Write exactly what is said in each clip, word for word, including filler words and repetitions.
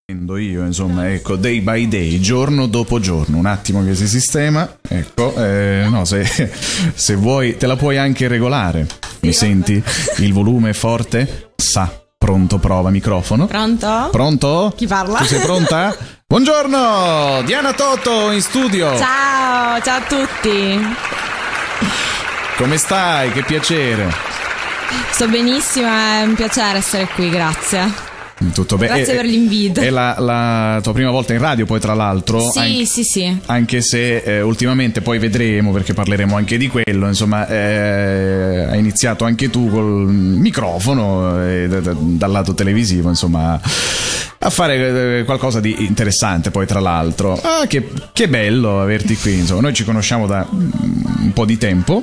Io insomma, ecco, day by day, giorno dopo giorno, un attimo che si sistema, ecco, eh, no, se, se vuoi te la puoi anche regolare. Mi senti? Il volume è forte? Sa, pronto, prova microfono. Pronto? Pronto? Chi parla? Tu sei pronta? Buongiorno, Diana Toto in studio. Ciao, ciao a tutti. Come stai? Che piacere. Sto benissimo, è un piacere essere qui, grazie. Tutto bene. Grazie è, per l'invito. È la, la tua prima volta in radio, poi tra l'altro. Sì, anche, sì, sì. Anche se eh, ultimamente poi vedremo, perché parleremo anche di quello. Insomma, eh, hai iniziato anche tu col microfono eh, da, da, dal lato televisivo, insomma, a fare eh, qualcosa di interessante. Poi tra l'altro, ah, che, che bello averti qui. Insomma, noi ci conosciamo da un po' di tempo.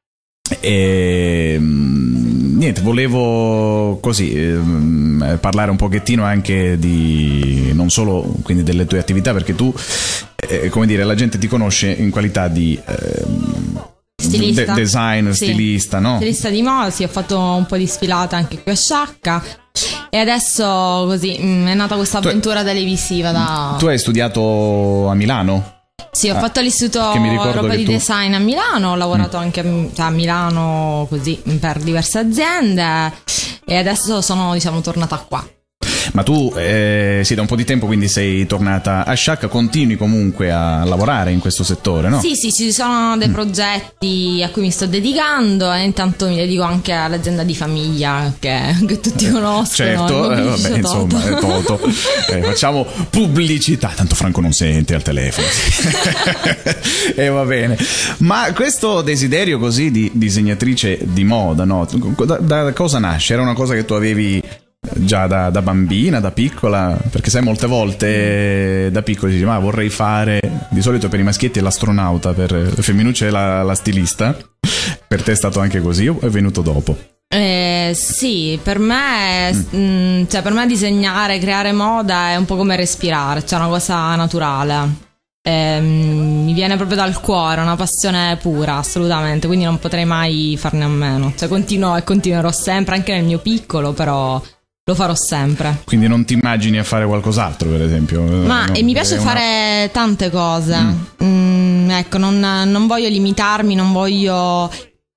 E niente, volevo così eh, parlare un pochettino anche di non solo quindi delle tue attività, perché tu eh, come dire, la gente ti conosce in qualità di eh, Stilista. de- designer, sì. stilista, no? Stilista di moda, sì, ho fatto un po' di sfilata anche qui a Sciacca e adesso così mh, è nata questa avventura tu, televisiva da... Tu hai studiato a Milano? Sì, ho ah, fatto l'istituto Europa di tu... Design a Milano, ho lavorato mm. anche a, cioè, a Milano così per diverse aziende e adesso sono, diciamo, tornata qua. Ma tu eh, sì, da un po' di tempo quindi sei tornata a Sciacca, continui comunque a lavorare in questo settore, no? Sì, sì, ci sono dei mm. progetti a cui mi sto dedicando e intanto mi dedico anche all'azienda di famiglia che, che tutti conoscono. Certo, eh, vabbè, insomma, è Toto. eh, facciamo pubblicità, tanto Franco non sente al telefono. E eh, va bene. Ma questo desiderio così di disegnatrice di moda, no? Da, da cosa nasce? Era una cosa che tu avevi già da, da bambina, da piccola? Perché sai, molte volte da piccoli si dice ma vorrei fare, di solito per i maschietti è l'astronauta, per le femminucce è la, la stilista. Per te è stato anche così o è venuto dopo? Eh, sì, per me mm. mh, cioè per me disegnare, creare moda è un po' come respirare, cioè una cosa naturale. Eh, mi viene proprio dal cuore, una passione pura, assolutamente, quindi non potrei mai farne a meno. Cioè continuo e continuerò sempre, anche nel mio piccolo, però lo farò sempre. Quindi non ti immagini a fare qualcos'altro, per esempio? Ma no, e mi piace una... fare tante cose. Mm. Mm, ecco, non, non voglio limitarmi, non voglio...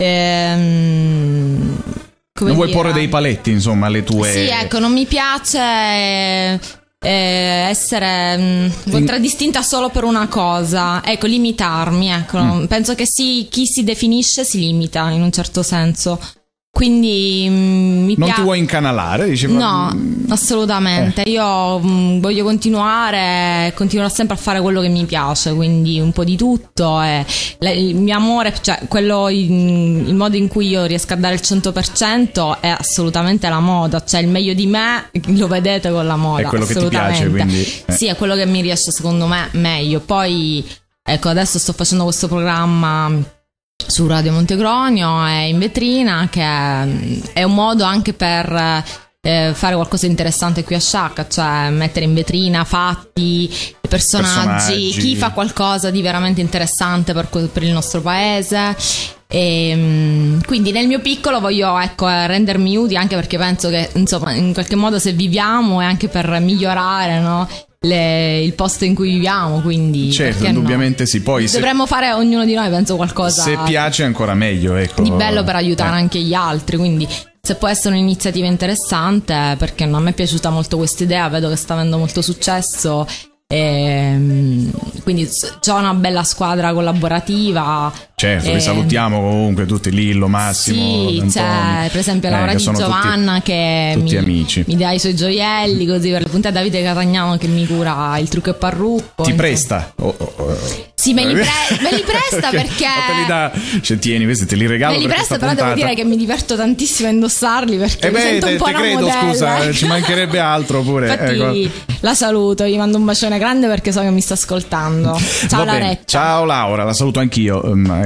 Ehm, come non dire? Vuoi porre dei paletti, insomma, alle tue... Sì, ecco, non mi piace... Eh, Eh, essere mh, contraddistinta solo per una cosa, ecco, limitarmi, ecco. Mm. Penso che sì, chi si definisce si limita in un certo senso, quindi mh, mi non pia- ti vuoi incanalare, dici? No, assolutamente. Eh. Io mh, voglio continuare, continuerò sempre a fare quello che mi piace, quindi un po' di tutto. E le, il mio amore, cioè quello in, il modo in cui io riesco a dare il cento per cento è assolutamente la moda, cioè il meglio di me lo vedete con la moda. È quello che ti piace, quindi eh. Sì, è quello che mi riesce secondo me meglio. Poi ecco, adesso sto facendo questo programma su Radio Montegronio e in vetrina, che è un modo anche per eh, fare qualcosa di interessante qui a Sciacca, cioè mettere in vetrina fatti, personaggi, personaggi. Chi fa qualcosa di veramente interessante per, per il nostro paese. E quindi nel mio piccolo voglio, ecco, rendermi utile, anche perché penso che insomma in qualche modo se viviamo è anche per migliorare, no? Le, il posto in cui viviamo, quindi certo, indubbiamente no? Sì, poi dovremmo se, fare ognuno di noi, penso, qualcosa se piace ancora meglio, ecco, di bello per aiutare eh. anche gli altri, quindi se può essere un'iniziativa interessante, perché no? A me è piaciuta molto questa idea, vedo che sta avendo molto successo e quindi c'ho una bella squadra collaborativa. Certo, e... li salutiamo comunque tutti, Lillo, Massimo, sì, Antonio. C'è per esempio Laura eh, di Giovanna tutti, che tutti mi, amici. mi dà i suoi gioielli così per le puntate, Davide Catagnano che mi cura il trucco e parrucco. Ti insomma. presta? Oh, oh, oh. Sì, me li, pre- me li presta perché te li dà, cioè, tieni, questi te li regalo. Me li presta, però puntata. Devo dire che mi diverto tantissimo a indossarli perché eh beh, mi sento te, un po' te una credo, modella. scusa, ci mancherebbe altro pure. Infatti ecco. La saluto, gli mando un bacione grande perché so che mi sta ascoltando. Ciao Lauretta. Ciao Laura, la saluto anch'io.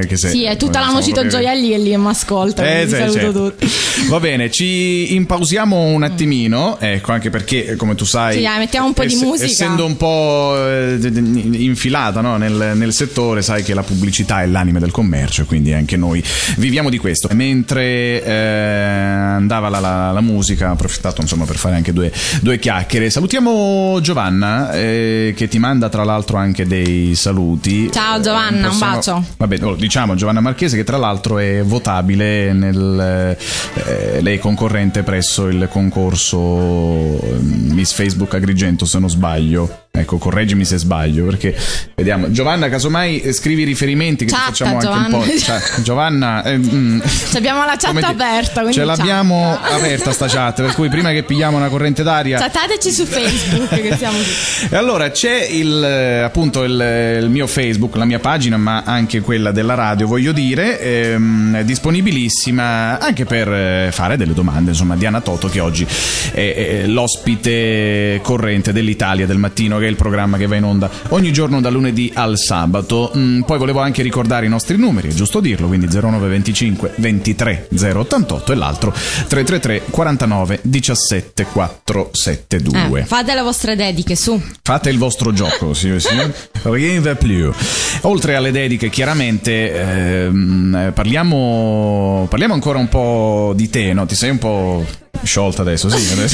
Che se, sì, è tutta la Nocito Gioielli che lì mi ascolta, eh, sì, saluto certo. tutti. Va bene, ci impausiamo un attimino, ecco, anche perché come tu sai, sì, dai, mettiamo un po' ess- di musica, essendo un po' eh, infilata, no, nel, nel settore, sai che la pubblicità è l'anima del commercio, quindi anche noi viviamo di questo. Mentre eh, andava la, la, la musica, ho approfittato insomma per fare anche due, due chiacchiere. Salutiamo Giovanna eh, che ti manda tra l'altro anche dei saluti. Ciao Giovanna, Possiamo, un bacio. Vabbè, diciamo Giovanna Marchese, che tra l'altro è votabile nel eh, lei è concorrente presso il concorso Miss Facebook Agrigento, se non sbaglio. Ecco, correggimi se sbaglio, perché vediamo. Giovanna, casomai scrivi i riferimenti che chat, facciamo anche Giovanna. un po'. Cioè, Giovanna, eh, mm, abbiamo la chat aperta, quindi ce l'abbiamo chat. aperta sta chat, per cui prima che pigliamo una corrente d'aria, chattateci su Facebook che siamo e allora c'è il appunto il, il mio Facebook, la mia pagina, ma anche quella della radio, voglio dire, ehm, disponibilissima anche per fare delle domande. Insomma, Diana Toto, che oggi è, è l'ospite corrente dell'Italia del mattino, che è il programma che va in onda ogni giorno da lunedì al sabato. Mm, poi volevo anche ricordare i nostri numeri, è giusto dirlo, quindi zero nove venticinque ventitré zero ottantotto e l'altro tre tre tre quarantanove diciassette quattrocentosettantadue. Eh, fate le vostre dediche, su. Fate il vostro gioco, signore e signori. Rien va più. Oltre alle dediche, chiaramente ehm, parliamo parliamo ancora un po' di te, no? Ti sei un po' sciolta adesso, sì. Adesso.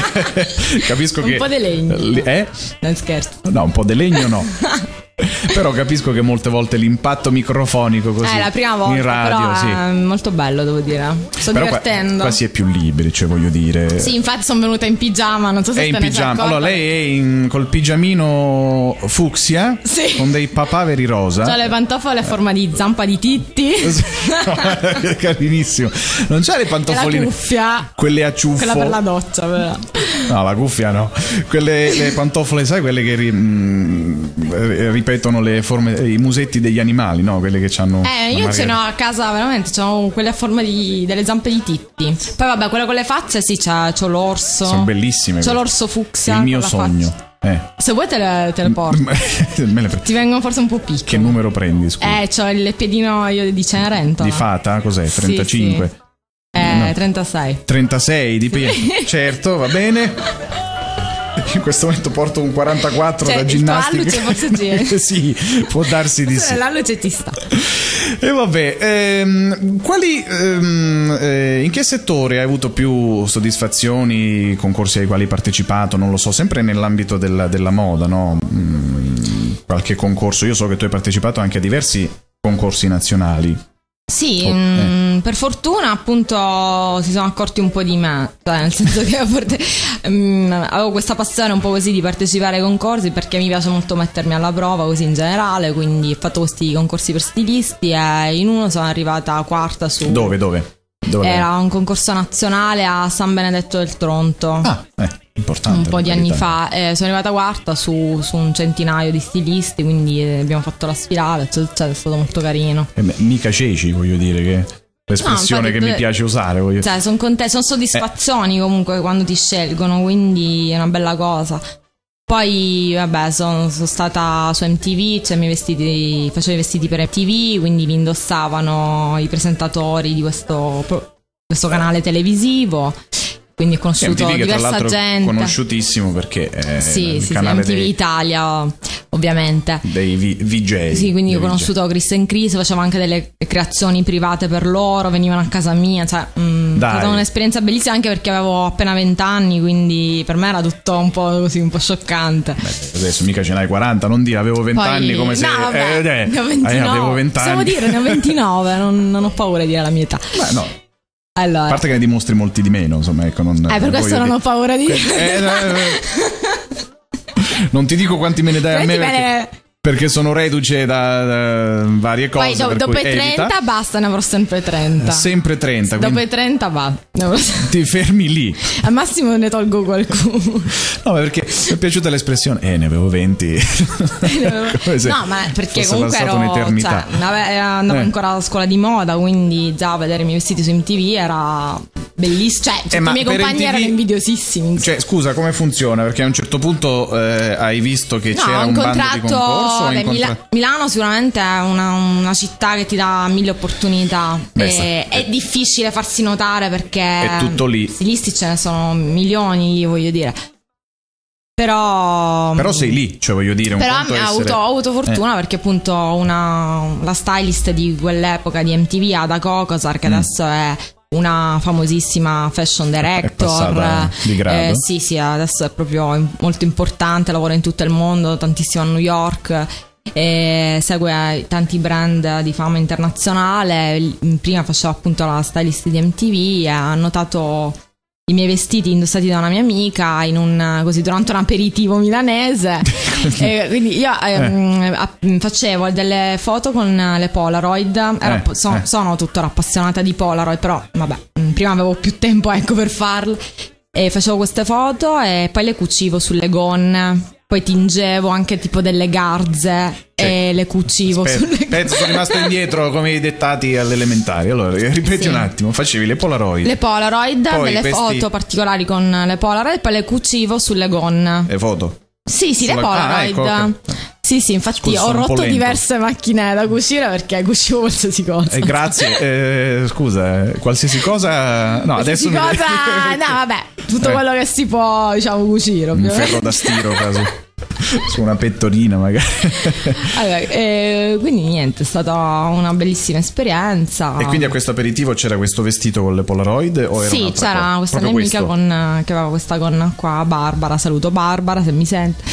Capisco un che un po' di legno. Eh? Non scherzo. No, un po' di legno no. Però capisco che molte volte l'impatto microfonico così è la prima volta, in radio, però sì. è molto bello, devo dire. Sto Però divertendo. Qua, qua si è più liberi, cioè voglio dire. Sì, infatti sono venuta in pigiama, non so se è in te ne sei pigiama. accorta. Allora lei è in, col pigiamino fucsia, sì, con dei papaveri rosa. c'ha le pantofole a forma di zampa di Titti. Carinissimo. Non c'ha le pantofoline, e la cuffia, quelle a ciuffo, quella per la doccia, però. No, la cuffia no. Quelle le pantofole, sai, quelle che ri, mh, ripetono le forme, i musetti degli animali, no? Quelle che hanno. Eh, io ce n'ho a casa, veramente, c'ho quelle a forma di delle zampe di Titti. Poi vabbè, quelle con le facce, sì, c'ha, c'ho l'orso. Sono bellissime. C'ho l'orso fucsia. Il mio con la sogno. faccia. Eh. Se vuoi te le, te le porto. Me le pre- Ti vengono forse un po' piccole. Che numero prendi, scusa? Eh, c'ho il piedino io di Cenerentola. Di fata? Cos'è? trentacinque? Sì, sì. Eh, no. trentasei. trentasei di piedi. Sì. Certo, va bene. In questo momento porto un quarantaquattro cioè, da ginnastica. L'alluce forse gira. Sì, può darsi di sì. L'alluce ci sta. E vabbè, ehm, quali ehm, eh, in che settore hai avuto più soddisfazioni, concorsi ai quali hai partecipato? Non lo so, sempre nell'ambito della, della moda, no? Mm, qualche concorso. Io so che tu hai partecipato anche a diversi concorsi nazionali. Sì, oh, eh. mh, per fortuna appunto si sono accorti un po' di me, cioè nel senso che a volte, mh, avevo questa passione un po' così di partecipare ai concorsi, perché mi piace molto mettermi alla prova così in generale, quindi ho fatto questi concorsi per stilisti e in uno sono arrivata quarta su... Dove, dove? Dove Era un concorso nazionale a San Benedetto del Tronto. Ah, eh, importante. Un po' di anni verità. fa. Eh, sono arrivata quarta su, su un centinaio di stilisti, quindi eh, abbiamo fatto la sfilata, cioè, cioè, è stato molto carino. Eh beh, mica ceci, voglio dire, che l'espressione no, che mi piace usare. Voglio... Cioè, sono contenta, sono soddisfazioni eh. comunque quando ti scelgono, quindi è una bella cosa. Poi, vabbè, sono, sono stata su M T V, cioè mi vestiti, facevo i vestiti per M T V, quindi mi indossavano i presentatori di questo, questo canale televisivo. Quindi ho conosciuto M T V, che diversa tra l'altro gente. Conosciutissimo perché è sì, il sì, canale sì, M T V dei, Italia, ovviamente. Dei V J. Sì, quindi ho V J. conosciuto Chris and Chris, facevo anche delle creazioni private per loro, venivano a casa mia, cioè mh, è stata un'esperienza bellissima, anche perché avevo appena venti anni, quindi per me era tutto un po' così, un po' scioccante. Beh, adesso mica ce n'hai quaranta, non dire avevo venti anni come se... No, vabbè, eh, eh, ne ho ventinove, eh, avevo venti anni. possiamo dire, ne ho ventinove, non, non ho paura di dire la mia età. Beh, no. Allora. A parte che ne dimostri molti di meno, insomma, ecco, non, eh, per questo non dire... ho paura di dire. Eh, eh, non ti dico quanti me ne dai a me perché, perché sono reduce da, da varie cose. Poi do, dopo i trenta evita. Basta, ne avrò sempre trenta. Sempre trenta. Dopo i trenta va. Ti fermi lì. Al massimo ne tolgo qualcuno. No, perché mi è piaciuta l'espressione. Eh, ne avevo venti. No, ma perché comunque ero, un'eternità. Cioè, andavo eh. ancora a scuola di moda, quindi già vedere i miei vestiti su M T V era bellissimo, cioè tutti eh, i miei compagni M T V, erano invidiosissimi. Cioè, scusa, come funziona? Perché a un certo punto eh, hai visto che no, c'era un, un bando contratto, di concorso? beh, incontra... Mila- Milano sicuramente è una, una città che ti dà mille opportunità. Beh, e, sta- è difficile farsi notare perché È tutto lì. stilisti ce ne sono milioni, voglio dire. Però Però sei lì, cioè voglio dire un Però conto ho, essere... avuto, ho avuto fortuna eh. perché appunto una, la stylist di quell'epoca di M T V, Ada Kokosar, che mm. adesso è una famosissima fashion director, è passata di grado. Eh, sì sì, adesso è proprio molto importante, lavora in tutto il mondo, tantissimo a New York, e segue tanti brand di fama internazionale. Prima faceva appunto la stylist di M T V e ha notato i miei vestiti indossati da una mia amica in un, così, durante un aperitivo milanese. E quindi io ehm, eh. facevo delle foto con le Polaroid. Ero, eh, so, eh. sono tuttora appassionata di Polaroid, però vabbè, prima avevo più tempo, ecco, per farle. E facevo queste foto e poi le cucivo sulle gonne. Poi tingevo anche tipo delle garze, cioè, e le cucivo aspetta, sulle penso sono rimasto indietro come i dettati all'elementari. Allora ripeti sì. un attimo, facevi le Polaroid le Polaroid, poi delle questi... foto particolari con le Polaroid, poi le cucivo sulle gonne. le foto? Sì, sì, Sulla... le Polaroid. Ah, ecco, okay. Sì, sì, infatti Scusa, ho rotto lento. diverse macchine da cucire perché cucivo qualsiasi cosa. Eh, grazie, eh, scusa, eh, qualsiasi cosa. No, qualsiasi adesso mi... cosa, no, vabbè, tutto eh. quello che si può, diciamo, cucire. Un Ovviamente. ferro da stiro, caso. Su una pettorina magari. Allora, eh, quindi niente, è stata una bellissima esperienza. E quindi a questo aperitivo c'era questo vestito con le Polaroid? O era sì, c'era cosa? questa Proprio mia amica questo? con, che aveva questa gonna qua, Barbara, saluto Barbara se mi sente.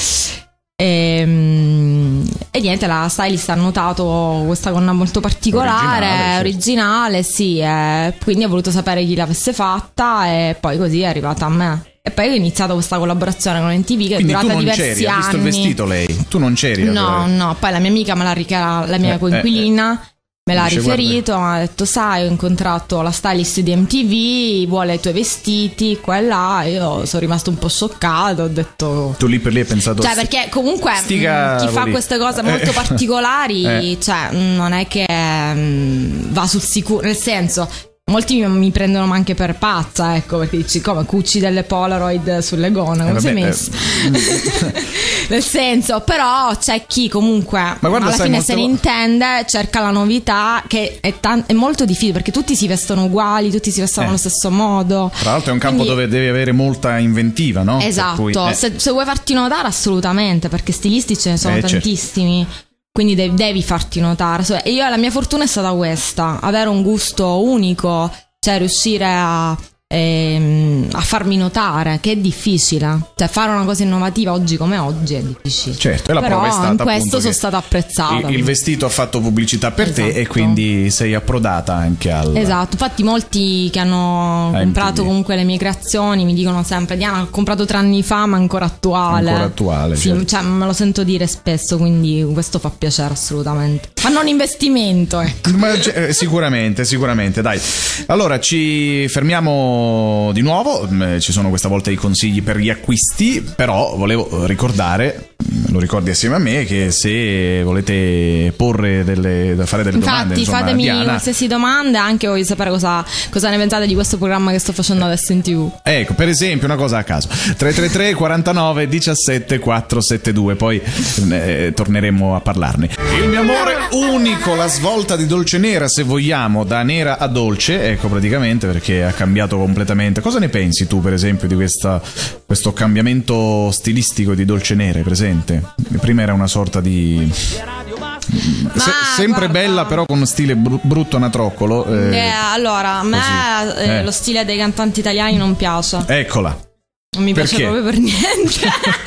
E, e niente, la stylist ha notato questa gonna molto particolare, originale, originale, certo. sì, e quindi ha voluto sapere chi l'avesse fatta e poi così è arrivata a me. E poi ho iniziato questa collaborazione con M T V che Quindi è durata tu non diversi c'eri, anni. ha visto il vestito lei? Tu non c'eri? No, no, poi la mia amica me l'ha richiara, la mia Eh, coinquilina me l'ha Dice, riferito, mi ha detto sai, ho incontrato la stylist di M T V, vuole i tuoi vestiti, qua e là. Io sono rimasto un po' scioccato, ho detto... Tu lì per lì hai pensato... Cioè, perché comunque sti mh, chi cavoli. fa queste cose molto Eh. particolari, Eh. cioè, mh, non è che mh, va sul sicuro, nel senso... Molti mi, mi prendono anche per pazza, ecco, perché dici come cuci delle Polaroid sulle gonne, come Eh, sei vabbè, messo? eh. Nel senso, però c'è chi comunque Ma guarda, alla sai, fine molte se ne vo- intende, cerca la novità, che è, tan- è molto difficile perché tutti si vestono uguali, tutti si vestono Eh. allo stesso modo. Tra l'altro è un campo Quindi- dove devi avere molta inventiva, no? Per Esatto, cui, eh. se, se vuoi farti notare assolutamente, perché stilisti ce ne sono Eh, certo. tantissimi. Quindi devi, devi farti notare. So- E io la mia fortuna è stata questa: avere un gusto unico, cioè riuscire a, ehm, a farmi notare, che è difficile. Cioè fare una cosa innovativa oggi come oggi è difficile. Certo, e la Però prova è stata in questo appunto sono che stata apprezzata. Il, il vestito ha fatto pubblicità per te e Esatto. quindi sei approdata anche al... Esatto, infatti molti che hanno A comprato M T V. comunque le mie creazioni mi dicono sempre: Diana, ho comprato tre anni fa ma ancora attuale. Ancora attuale, Sì, certo. cioè, me lo sento dire spesso, quindi questo fa piacere assolutamente. Ma non investimento, ecco. Ma, eh, sicuramente, sicuramente, dai. Allora ci fermiamo di nuovo, mm, ci sono questa volta i consigli per gli acquisti, però volevo ricordare, lo ricordi assieme a me, che se volete porre delle, da fare delle domande, Infatti, insomma, fatemi Diana, qualsiasi domanda, anche voglio sapere cosa, cosa ne pensate di questo programma che sto facendo adesso in tivù. ecco, per esempio, una cosa a caso: tre tre tre quarantanove diciassette quattrocentosettantadue, poi eh, torneremo a parlarne. Il mio amore unico, la svolta di Dolce Nera, se vogliamo, da nera a dolce, ecco, praticamente, perché ha cambiato completamente. Cosa ne pensi tu, per esempio, di questa, questo cambiamento stilistico di Dolce Nera, presente? Prima era una sorta di... Ma, Se- sempre guarda, bella, però con stile bru- brutto anatroccolo. eh, eh, allora, a me così. eh, Eh. lo stile dei cantanti italiani non piace. Eccola. Non mi piace Perché? proprio per niente.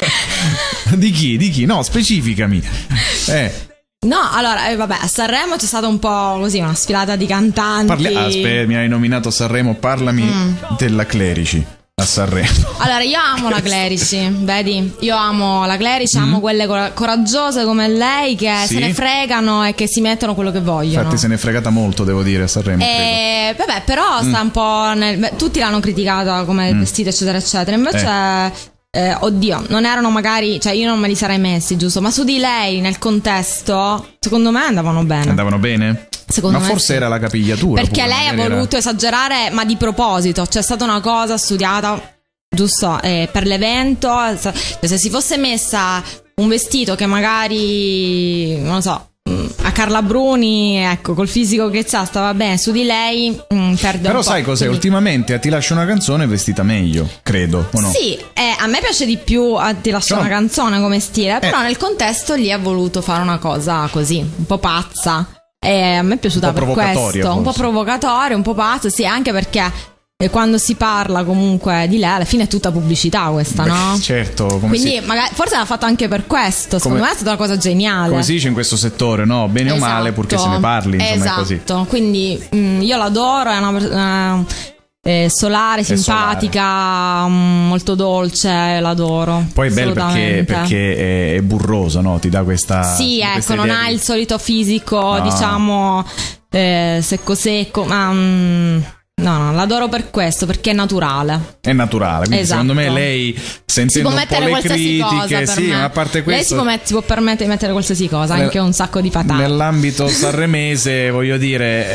Di chi? Di chi? No, specificami. Eh, No, allora, eh, vabbè, a Sanremo c'è stata un po' così una sfilata di cantanti. parli... ah, aspetta, mi hai nominato Sanremo, parlami Mm. della Clerici a Sanremo. Allora, io amo la Clerici, vedi? Io amo la Clerici, amo quelle cora- coraggiose come lei che Sì. se ne fregano e che si mettono quello che vogliono. Infatti se ne è fregata molto, devo dire, a Sanremo. credo. E vabbè, però sta un po' nel... beh, tutti l'hanno criticata come vestito, eccetera, eccetera. Invece, eh, oddio, non erano magari, cioè io non me li sarei messi, giusto? Ma su di lei, nel contesto, secondo me andavano bene. Andavano bene? Secondo ma me forse sì. era la capigliatura. Perché pure, lei ha era... voluto esagerare, ma di proposito. C'è stata una cosa studiata, giusto, eh, per l'evento. Se si fosse messa un vestito che magari, non lo so, a Carla Bruni, ecco, col fisico che c'ha, stava bene su di lei, mh, perde Però un po'. sai cos'è? Quindi... ultimamente a Ti lascio una canzone è vestita meglio, credo, o no? Sì, eh, a me piace di più a Ti lascio No. una canzone come stile, però Eh. nel contesto lì ha voluto fare una cosa così, un po' pazza. E a me è piaciuta Un po' per provocatoria, questo, un po' forse. provocatoria, un po' pazza, sì, anche perché e quando si parla comunque di lei, alla fine è tutta pubblicità questa, Beh, no? certo, come Quindi si, magari, forse l'ha fatto anche per questo. Secondo Come- me è stata una cosa geniale. come si dice in questo settore, no? Bene o male, purché se ne parli, insomma, esatto. è così. Quindi mh, io l'adoro, è una persona eh, solare, simpatica, mh, molto dolce, l'adoro. Poi è bello perché, assolutamente. perché è, è burrosa, no? Ti dà questa. Sì, questa ecco, non idea ha di- il solito fisico, No. diciamo, eh, secco secco, ma mh, no, no, l'adoro per questo, perché è naturale. È naturale, quindi Esatto. secondo me lei, Si sentendo può un po' mettere le qualsiasi cosa critiche, per sì, me. ma a parte Lei si questo, può, met- si può permettere di mettere qualsiasi cosa, nel- anche un sacco di patate. nell'ambito sanremese, voglio dire,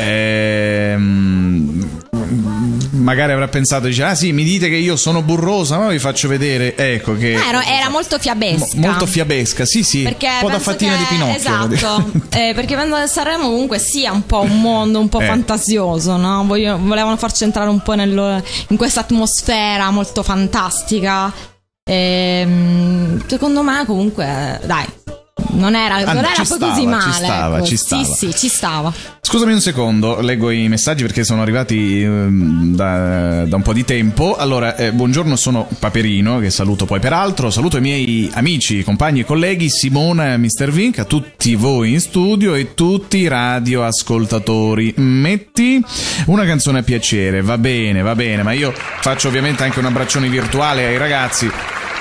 ehm, magari avrà pensato, dice, ah sì, mi dite che io sono burrosa, ma vi faccio vedere, ecco che Eh, Era, era molto fiabesca. mo- molto fiabesca, sì sì, Perché un po' da penso fattina che- di Pinocchio. esatto, eh, perché penso che Sanremo comunque sia un po' un mondo un po' Eh. fantasioso, no? Voglio- volevano farci entrare un po' nello- in questa atmosfera molto fantastica. Ehm, secondo me comunque dai, non era, Ah, non no, era ci poi stava, così male, ci stava, ecco. ci stava. Sì, sì, ci stava. Scusami un secondo, leggo i messaggi perché sono arrivati ehm, da, da un po' di tempo. Allora, eh, buongiorno, sono Paperino, che saluto poi peraltro. Saluto i miei amici, compagni e colleghi, Simona e mister Vink, a tutti voi in studio e tutti i radioascoltatori. Metti una canzone a piacere, va bene, va bene, ma io faccio ovviamente anche un abbraccione virtuale ai ragazzi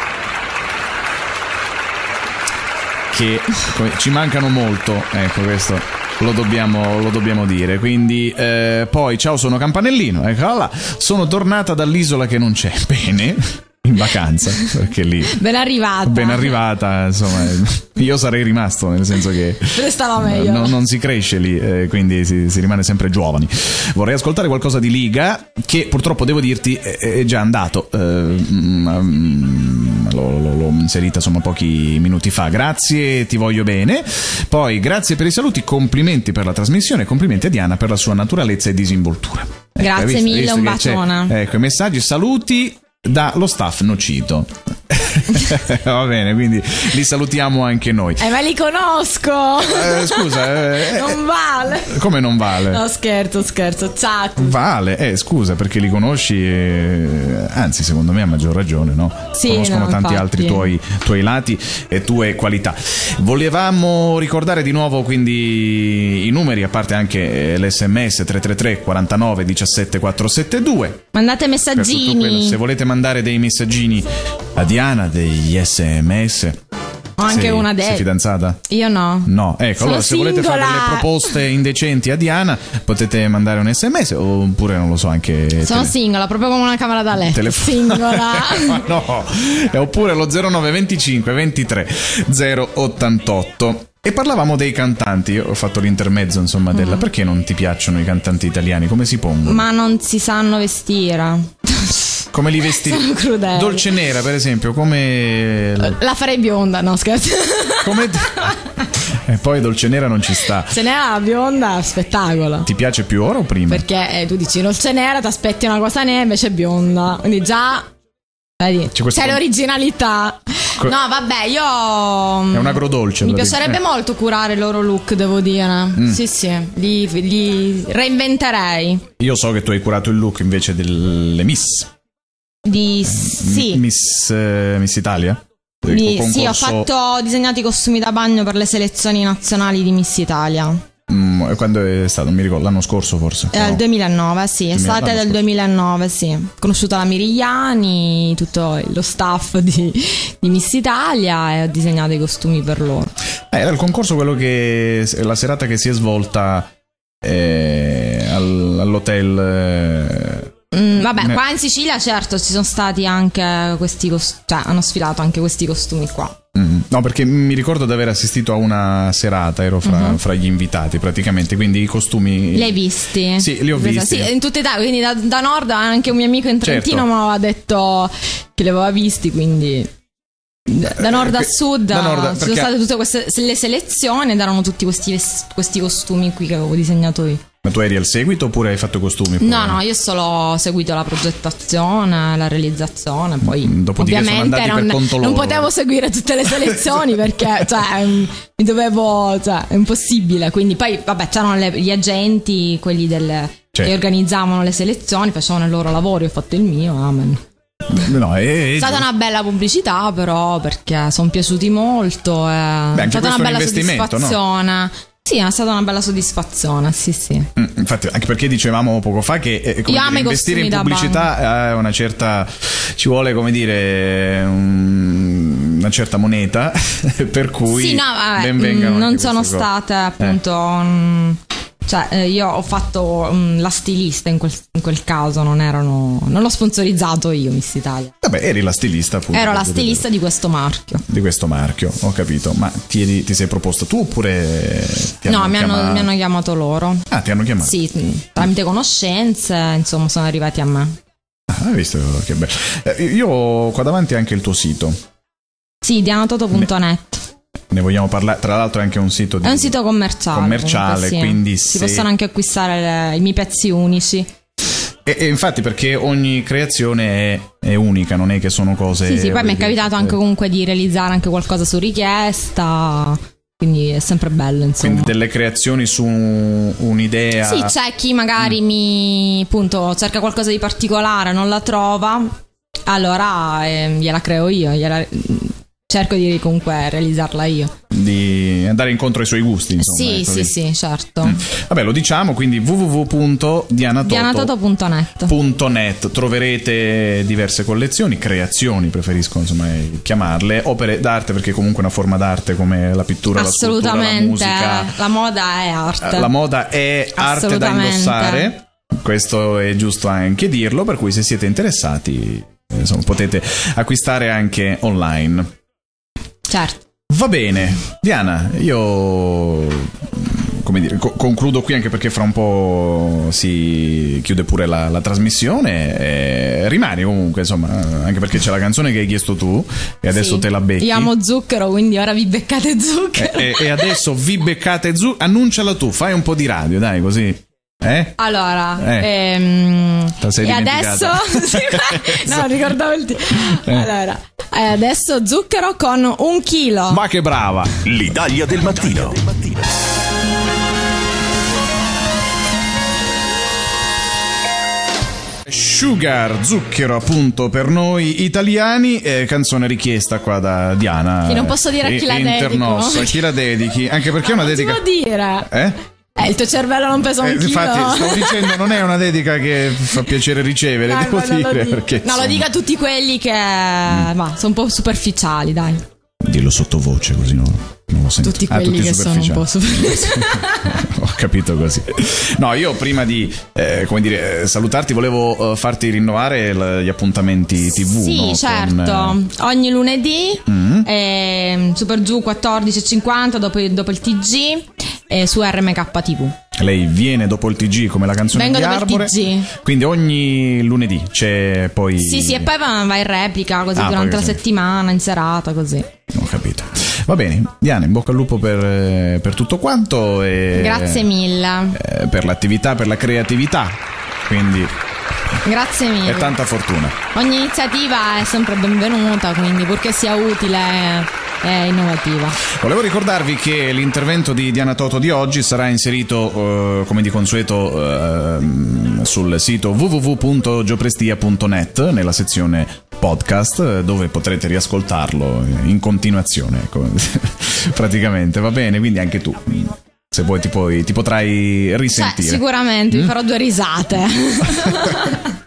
che come- ci mancano molto, ecco, questo lo dobbiamo, lo dobbiamo dire. Quindi eh, poi ciao, sono Campanellino, eccola là, sono tornata dall'isola che non c'è, bene, in vacanza, perché lì Ben arrivata. ben arrivata, insomma, io sarei rimasto, nel senso che Dove stava meglio? no- non si cresce lì, eh, quindi si, si rimane sempre giovani. Vorrei ascoltare qualcosa di Liga, che purtroppo devo dirti è, è già andato. eh, mm, mm, l'ho, l'ho- l'ho inserita insomma pochi minuti fa. Grazie, ti voglio bene. Poi grazie per i saluti, complimenti per la trasmissione, complimenti a Diana per la sua naturalezza e disinvoltura. Ecco, Grazie hai visto- hai mille, visto un che c'è- bacione. Ecco i messaggi, saluti dallo staff Nocito. Va bene, quindi li salutiamo anche noi. Eh, ma li conosco. Eh, scusa, eh, Non vale. come non vale? No, scherzo, scherzo. Ciao. Vale, eh, scusa, perché li conosci, eh, anzi, secondo me ha maggior ragione, no? Sì, Conoscono no, tanti infatti. altri tuoi, tuoi lati e tue qualità. Volevamo ricordare di nuovo quindi i numeri, a parte anche eh, l'esse emme esse tre tre tre quarantanove diciassette quattrocentosettantadue. Mandate Per tutto quello, messaggini. se volete mandare dei messaggini a Diana, degli esse emme esse. Ho anche sei, una sei de- fidanzata? Io no. No, ecco, Sono allora se volete fare singola. delle proposte indecenti a Diana potete mandare un esse emme esse oppure, non lo so, anche Sono tele- singola, proprio come una camera da letto. telefo- Singola. Ma no, e oppure lo zero nove venticinque ventitré zero ottantotto. E parlavamo dei cantanti, io ho fatto l'intermezzo insomma della Mm. perché non ti piacciono i cantanti italiani, come si pongono? Ma non si sanno vestire. Come li vesti? Sono crudeli. Dolce Nera per esempio, come La farei bionda, no scherzo. come e poi Dolce Nera non ci sta. Se ne ha la bionda, spettacolo. Ti piace più ora o prima? Perché eh, tu dici dolce nera, ti aspetti una cosa nera, invece è bionda. Quindi già vedi, C'è questo- c'è l'originalità. Co- No, vabbè, io È un agrodolce, mi lo dico. piacerebbe Eh. molto curare il loro look, devo dire. Sì, sì, li, li reinventerei. Io so che tu hai curato il look invece delle Miss. Di sì. M- Miss, eh, Miss Italia? Il Di- sì, ho concorso- fatto ho disegnato i costumi da bagno per le selezioni nazionali di Miss Italia. Mm, quando è stato? Non mi ricordo, l'anno scorso forse. Era No. il duemilanove, sì, duemila estate l'anno del scorso. duemilanove, sì. Ho conosciuto la Mirigliani, tutto lo staff di, di Miss Italia e ho disegnato i costumi per loro. Eh, era il concorso quello che la serata che si è svolta eh, al- all'hotel eh, Mm, vabbè, qua in Sicilia certo ci sono stati anche questi cost- cioè hanno sfilato anche questi costumi qua. Mm. No, perché mi ricordo di aver assistito a una serata, ero fra, uh-huh. fra gli invitati praticamente, quindi i costumi... Li hai visti? Sì, li ho visti. Sì, in tutta Italia, quindi da, da nord anche un mio amico in Trentino certo. mi aveva detto che li aveva visti, quindi... Da nord a sud da nord, ci perché... sono state tutte queste le selezioni ed erano tutti questi, questi costumi qui che avevo disegnato io. Ma tu eri al seguito oppure hai fatto i costumi? Poi? No, no, io solo ho seguito la progettazione, la realizzazione, poi dopodiché ovviamente sono non, per conto non loro. potevo seguire tutte le selezioni perché cioè, mi dovevo, cioè, è impossibile, quindi poi vabbè c'erano le, gli agenti, quelli del, certo. che organizzavano le selezioni, facevano il loro lavoro, io ho fatto il mio, amen. No, è, è stata una bella pubblicità però perché sono piaciuti molto, è, Beh, è stata una bella soddisfazione, no? Sì, è stata una bella soddisfazione, sì sì. Mm, infatti, anche perché dicevamo poco fa che eh, come dire, investire in pubblicità è una certa, ci vuole come dire un, una certa moneta, per cui sì, no, vabbè, ben vengano non sono cose. state appunto... Eh. Um, Cioè, eh, io ho fatto um, la stilista in quel, in quel caso, non erano, non l'ho sponsorizzato io, Miss Italia. Vabbè, eri la stilista appunto. Ero la stilista di questo marchio. Di questo marchio, ho capito. Ma ti, ti sei proposta tu oppure ti hanno No, mi hanno, chiamato? mi hanno chiamato loro. Ah, ti hanno chiamato? Sì, tramite conoscenze, insomma, sono arrivati a me. Ah, hai visto che bello. Eh, io ho qua davanti anche il tuo sito. Sì, dianatoto punto net. Ne vogliamo parlare, tra l'altro è anche un sito di è un sito commerciale, commerciale sì. Quindi si se... possono anche acquistare le, i miei pezzi unici. E, e infatti perché ogni creazione è, è unica, non è che sono cose... Sì, sì, poi mi è capitato anche comunque di realizzare anche qualcosa su richiesta, quindi è sempre bello, insomma. Quindi delle creazioni su un'idea... Sì, c'è chi magari mm. mi, appunto, cerca qualcosa di particolare, non la trova, allora eh, gliela creo io, gliela... cerco di comunque realizzarla io, di andare incontro ai suoi gusti, insomma. Sì, ecco, sì, sì, certo. Mm. Vabbè, lo diciamo, quindi w w w punto dianatoto punto net. Troverete diverse collezioni, creazioni, preferisco insomma chiamarle, opere d'arte, perché comunque è una forma d'arte come la pittura, la scultura, la musica. La moda è arte. La moda è arte da indossare. Questo è giusto anche dirlo, per cui se siete interessati, insomma, potete acquistare anche online. Certo. Va bene, Diana, io come dire, co- concludo qui anche perché fra un po' si chiude pure la, la trasmissione. E rimani comunque, insomma, anche perché c'è la canzone che hai chiesto tu e adesso sì, te la becchi. Io amo Zucchero, quindi ora vi beccate Zucchero. E, e, e adesso vi beccate Zucchero. Annunciala tu, fai un po' di radio, dai, così. Eh? Allora, eh. ehm, e adesso no, ricordavo il t- eh. Allora, eh, adesso Zucchero con un chilo. Ma che brava! L'Italia del mattino. Sugar, zucchero appunto per noi italiani, eh, canzone richiesta qua da Diana. Che non posso dire a chi eh, la dedico. Internossa, a chi la dedichi? Anche perché è una dedica. Non si può dire. Eh? Eh, il tuo cervello non pesa un eh, chilo. Infatti, stavo dicendo, non è una dedica che fa piacere ricevere, dai, devo dire. Lo perché, no, insomma... lo dica a tutti quelli che mm. ma, sono un po' superficiali, dai. Dillo sottovoce, così no, non lo sento. Tutti quelli ah, tutti che sono un po' superficiali. Ho capito così. No, io prima di eh, come dire, salutarti volevo uh, farti rinnovare l- gli appuntamenti tivù. Sì, no? certo. Con, eh... Ogni lunedì mm-hmm. eh, Super Giù quattordici e cinquanta dopo, dopo il T G eh, su R M K tivù. Lei viene dopo il T G come la canzone Vengo di dopo Arbore. Il T G. Quindi ogni lunedì c'è poi. Sì, sì, e poi va, va in replica così ah, durante la sì. settimana, in serata, così. Ho capito. Va bene, Diana, in bocca al lupo per, per tutto quanto. E, grazie mille. Eh, per l'attività, per la creatività. Quindi. Grazie mille. E tanta fortuna. Ogni iniziativa è sempre benvenuta, quindi purché sia utile e innovativa. Volevo ricordarvi che l'intervento di Diana Toto di oggi sarà inserito, eh, come di consueto, eh, sul sito w w w punto gioprestia punto net nella sezione podcast, dove potrete riascoltarlo in continuazione, ecco. Praticamente, va bene, quindi anche tu, se vuoi, ti, puoi, ti potrai risentire. Cioè, sicuramente mm? vi farò due risate.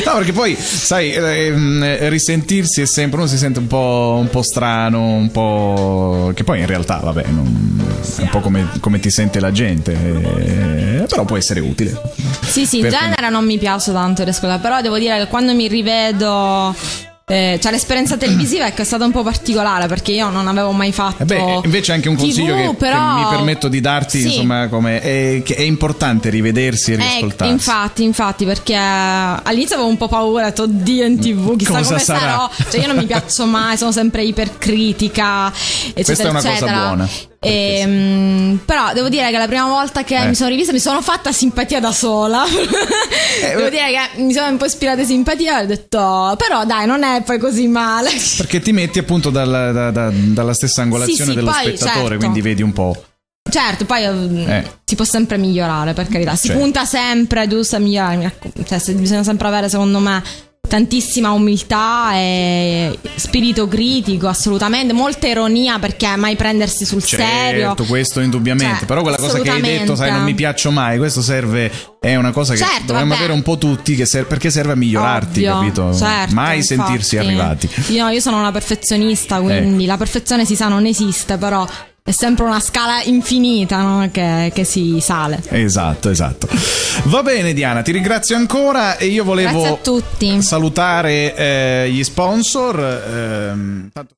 No, perché poi, sai, eh, risentirsi è sempre, uno si sente un po', un po' strano, un po'... che poi in realtà, vabbè, non, è un po' come, come ti sente la gente, eh, però può essere utile. Sì, sì, in genere non mi piace tanto le scuole, però devo dire che quando mi rivedo... Eh, cioè l'esperienza televisiva ecco, è stata un po' particolare perché io non avevo mai fatto. Eh beh, invece anche un consiglio T V, che, però... che mi permetto di darti, sì. Insomma, come è, che è importante rivedersi e riascoltarsi. Eh, infatti, infatti, perché all'inizio avevo un po' paura, ho detto oddio in tivù, chissà cosa come sarà? sarò. Cioè io non mi piaccio mai, sono sempre ipercritica, eccetera, questa è una eccetera. cosa buona. E, mh, però devo dire che la prima volta che eh. mi sono rivista mi sono fatta simpatia da sola. eh, devo dire che mi sono un po' ispirata simpatia e ho detto però dai non è poi così male, perché ti metti appunto dalla, da, da, dalla stessa angolazione sì, sì, dello poi, spettatore, certo. Quindi vedi un po'. Certo, poi eh. si può sempre migliorare, per carità, si certo. punta sempre giusto a migliorare, cioè bisogna sempre avere secondo me tantissima umiltà e spirito critico, assolutamente, molta ironia, perché mai prendersi sul certo, serio. Certo, questo indubbiamente, cioè, però quella cosa che hai detto, sai, non mi piaccio mai, questo serve, è una cosa che certo, dobbiamo vabbè. avere un po' tutti, che serve, perché serve a migliorarti, ovvio, capito? Certo, mai infatti. sentirsi arrivati. Io, io sono una perfezionista, quindi eh. la perfezione si sa non esiste, però è sempre una scala infinita, no? che, che si sale. Esatto, esatto. Va bene Diana, ti ringrazio ancora e io volevo Grazie a tutti. salutare eh, gli sponsor. Ehm,